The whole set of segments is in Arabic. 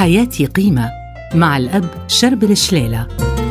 حياتي قيمة مع الأب شربل شليلة.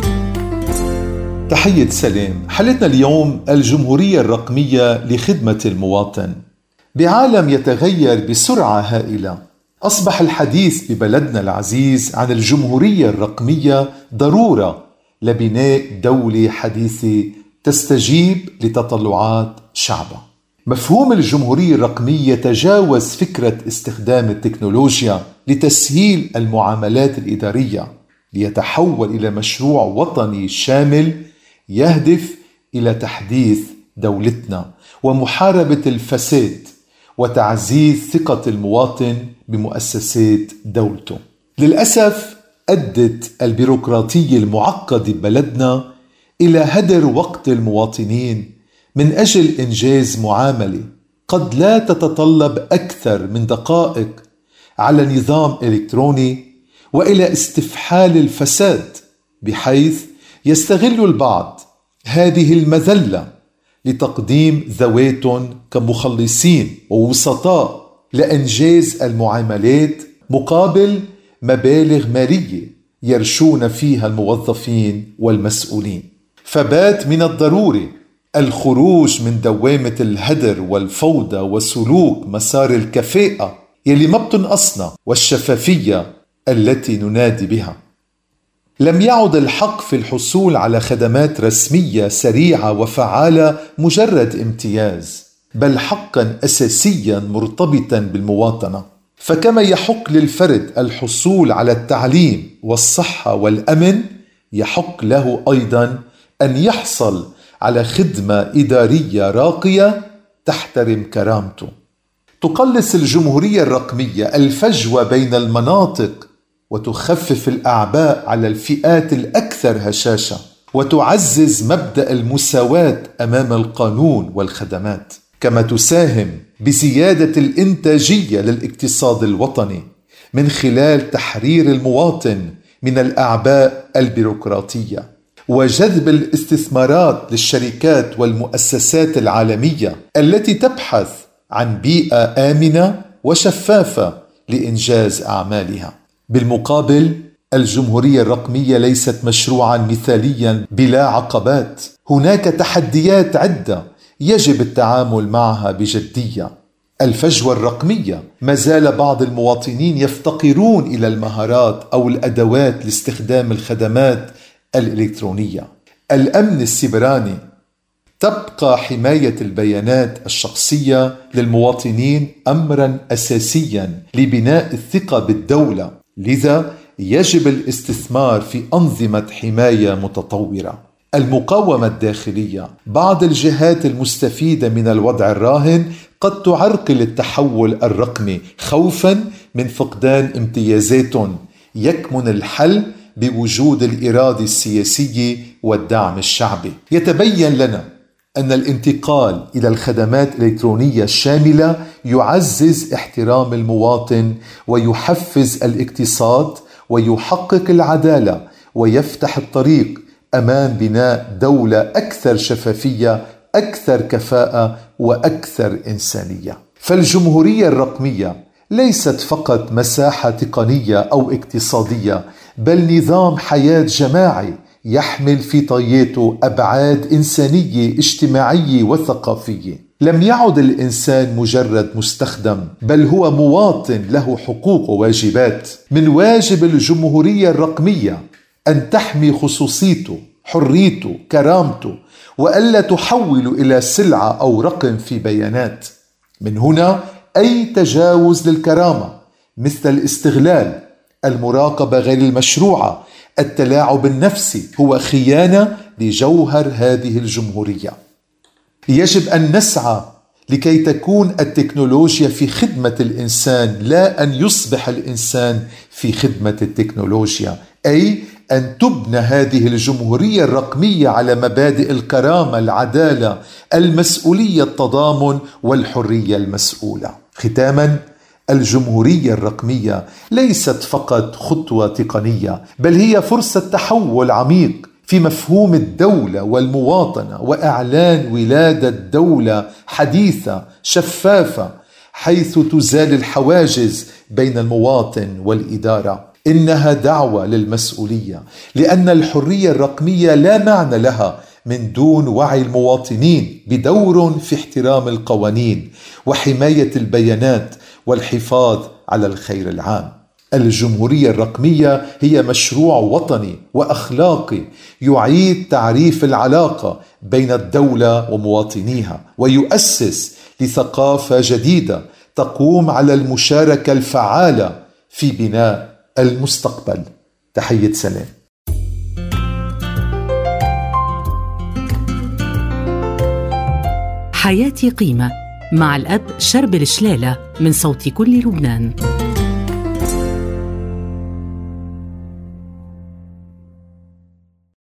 تحية سلام. حلقتنا اليوم الجمهورية الرقمية لخدمة المواطن. بعالم يتغير بسرعة هائلة، أصبح الحديث ببلدنا العزيز عن الجمهورية الرقمية ضرورة لبناء دولة حديثة تستجيب لتطلعات شعبها. مفهوم الجمهورية الرقمية تجاوز فكرة استخدام التكنولوجيا لتسهيل المعاملات الإدارية ليتحول إلى مشروع وطني شامل يهدف إلى تحديث دولتنا ومحاربة الفساد وتعزيز ثقة المواطن بمؤسسات دولته. للأسف أدت البيروقراطية المعقدة ببلدنا إلى هدر وقت المواطنين من أجل إنجاز معاملة قد لا تتطلب أكثر من دقائق على نظام إلكتروني، وإلى استفحال الفساد، بحيث يستغل البعض هذه المذلة لتقديم ذواتهم كمخلصين ووسطاء لإنجاز المعاملات مقابل مبالغ مالية يرشون فيها الموظفين والمسؤولين. فبات من الضروري الخروج من دوامة الهدر والفوضى وسلوك مسار الكفاءة يلي ما بتنقصنا والشفافية التي ننادي بها. لم يعد الحق في الحصول على خدمات رسمية سريعة وفعالة مجرد امتياز، بل حقا أساسيا مرتبطا بالمواطنة. فكما يحق للفرد الحصول على التعليم والصحة والأمن، يحق له أيضا أن يحصل على خدمة إدارية راقية تحترم كرامته. تقلص الجمهورية الرقمية الفجوة بين المناطق وتخفف الأعباء على الفئات الأكثر هشاشة، وتعزز مبدأ المساواة أمام القانون والخدمات، كما تساهم بزيادة الإنتاجية للاقتصاد الوطني من خلال تحرير المواطن من الأعباء البيروقراطية وجذب الاستثمارات للشركات والمؤسسات العالمية التي تبحث عن بيئة آمنة وشفافة لإنجاز أعمالها. بالمقابل، الجمهورية الرقمية ليست مشروعا مثاليا بلا عقبات. هناك تحديات عدة يجب التعامل معها بجدية. الفجوة الرقمية، ما زال بعض المواطنين يفتقرون إلى المهارات أو الأدوات لاستخدام الخدمات الإلكترونية. الأمن السيبراني، تبقى حماية البيانات الشخصية للمواطنين أمرا أساسيا لبناء الثقة بالدولة، لذا يجب الاستثمار في أنظمة حماية متطورة. المقاومة الداخلية، بعض الجهات المستفيدة من الوضع الراهن قد تعرقل التحول الرقمي خوفا من فقدان امتيازاتهم. يكمن الحل بوجود الإرادة السياسية والدعم الشعبي. يتبين لنا أن الانتقال إلى الخدمات الإلكترونية الشاملة يعزز احترام المواطن ويحفز الاقتصاد ويحقق العدالة ويفتح الطريق أمام بناء دولة أكثر شفافية، أكثر كفاءة وأكثر إنسانية. فالجمهورية الرقمية ليست فقط مساحة تقنية أو اقتصادية، بل نظام حياة جماعي يحمل في طياته أبعاد إنسانية اجتماعية وثقافية. لم يعد الإنسان مجرد مستخدم، بل هو مواطن له حقوق وواجبات. من واجب الجمهورية الرقمية أن تحمي خصوصيته، حريته، كرامته، وألا تحول إلى سلعة أو رقم في بيانات. من هنا أي تجاوز للكرامة مثل الاستغلال، المراقبة غير المشروعة، التلاعب النفسي هو خيانة لجوهر هذه الجمهورية. يجب أن نسعى لكي تكون التكنولوجيا في خدمة الإنسان، لا أن يصبح الإنسان في خدمة التكنولوجيا، أي أن تبنى هذه الجمهورية الرقمية على مبادئ الكرامة، العدالة، المسؤولية، التضامن والحرية المسؤولة. ختاما، الجمهورية الرقمية ليست فقط خطوة تقنية، بل هي فرصة تحول عميق في مفهوم الدولة والمواطنة، وإعلان ولادة دولة حديثة شفافة حيث تزال الحواجز بين المواطن والإدارة. إنها دعوة للمسؤولية، لأن الحرية الرقمية لا معنى لها من دون وعي المواطنين بدور في احترام القوانين وحماية البيانات والحفاظ على الخير العام. الجمهورية الرقمية هي مشروع وطني وأخلاقي يعيد تعريف العلاقة بين الدولة ومواطنيها، ويؤسس لثقافة جديدة تقوم على المشاركة الفعالة في بناء المستقبل. تحية سلام. حياتي قيمة مع الأب شربل شلالة من صوت كل لبنان.